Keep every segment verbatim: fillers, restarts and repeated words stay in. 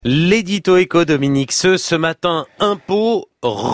L'édito éco, Dominique Seux, ce matin, impôts,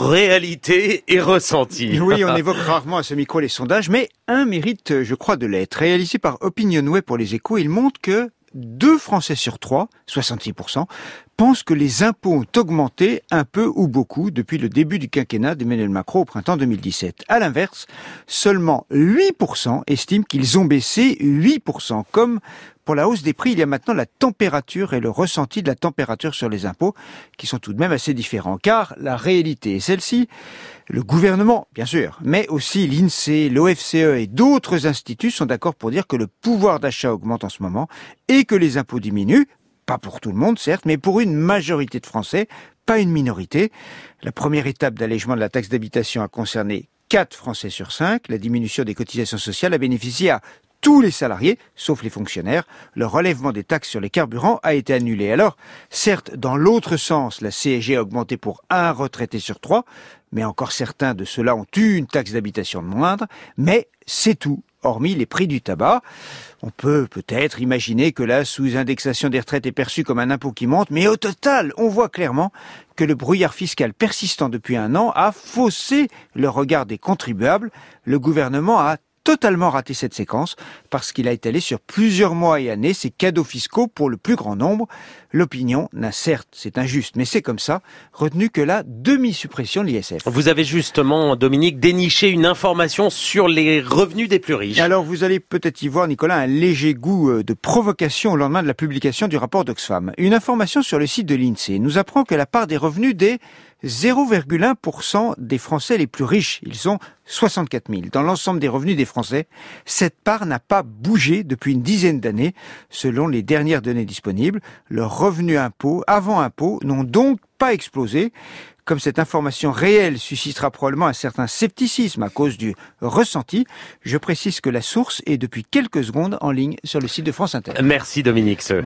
réalité et ressenti. Oui, on évoque rarement à ce micro les sondages, mais un mérite, je crois, de l'être. Réalisé par Opinionway pour les Échos, il montre que deux Français sur trois, soixante-six pour cent, pensent que les impôts ont augmenté un peu ou beaucoup depuis le début du quinquennat d'Emmanuel Macron au printemps deux mille dix-sept. À l'inverse, seulement huit pour cent estiment qu'ils ont baissé, huit pour cent. Comme pour la hausse des prix, il y a maintenant la température et le ressenti de la température sur les impôts qui sont tout de même assez différents. Car la réalité est celle-ci, le gouvernement, bien sûr, mais aussi l'INSEE, l'O F C E et d'autres instituts sont d'accord pour dire que le pouvoir d'achat augmente en ce moment et que les impôts diminuent. Pas pour tout le monde, certes, mais pour une majorité de Français, pas une minorité. La première étape d'allègement de la taxe d'habitation a concerné quatre Français sur cinq. La diminution des cotisations sociales a bénéficié à tous les salariés, sauf les fonctionnaires. Le relèvement des taxes sur les carburants a été annulé. Alors, certes, dans l'autre sens, la C S G a augmenté pour un retraité sur trois, mais encore certains de ceux-là ont eu une taxe d'habitation de moindre, mais c'est tout. Hormis les prix du tabac, on peut peut-être imaginer que la sous-indexation des retraites est perçue comme un impôt qui monte, mais au total, on voit clairement que le brouillard fiscal persistant depuis un an a faussé le regard des contribuables. Le gouvernement a totalement raté cette séquence parce qu'il a étalé sur plusieurs mois et années ses cadeaux fiscaux pour le plus grand nombre. L'opinion n'a certes, c'est injuste, mais c'est comme ça, retenu que la demi-suppression de l'I S F. Vous avez justement, Dominique, déniché une information sur les revenus des plus riches. Alors vous allez peut-être y voir, Nicolas, un léger goût de provocation au lendemain de la publication du rapport d'Oxfam. Une information sur le site de l'INSEE nous apprend que la part des revenus des zéro virgule un pour cent des Français les plus riches, ils sont soixante-quatre mille. Dans l'ensemble des revenus des Français, cette part n'a pas bougé depuis une dizaine d'années, selon les dernières données disponibles. Leurs revenus impôts, avant impôts, n'ont donc pas explosé. Comme cette information réelle suscitera probablement un certain scepticisme à cause du ressenti, je précise que la source est depuis quelques secondes en ligne sur le site de France Inter. Merci Dominique Seux.